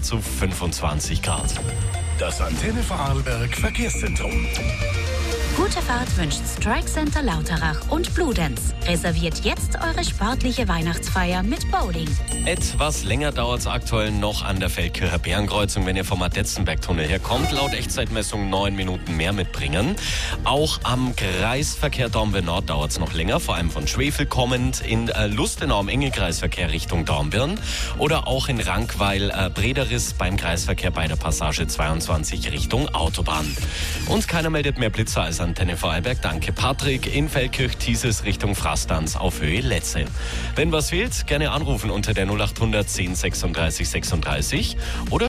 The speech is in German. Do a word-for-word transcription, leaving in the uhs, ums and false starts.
zu fünfundzwanzig Grad. Das Antenne Vorarlberg Verkehrszentrum. Gute Fahrt wünscht Strike Center Lauterach und Bludenz. Reserviert jetzt eure sportliche Weihnachtsfeier mit Bowling. Etwas länger dauert es aktuell noch an der Feldkircher Bärenkreuzung, wenn ihr vom Adetzenberg-Tunnel herkommt. Laut Echtzeitmessung neun Minuten mehr mitbringen. Auch am Kreisverkehr Dornbirn Nord dauert es noch länger, vor allem von Schwefel kommend. In äh, Lustenau im Engelkreisverkehr Richtung Dornbirn. Oder auch in Rankweil äh, Brederis beim Kreisverkehr bei der Passage zweiundzwanzig Richtung Autobahn. Und keiner meldet mehr Blitzer als Antenne Vorarlberg. Danke Patrick. In Feldkirch Thieses Richtung Frastanz auf Höhe Letze. Wenn was fehlt, gerne anrufen unter der null acht hundert zehn sechsunddreißig sechsunddreißig oder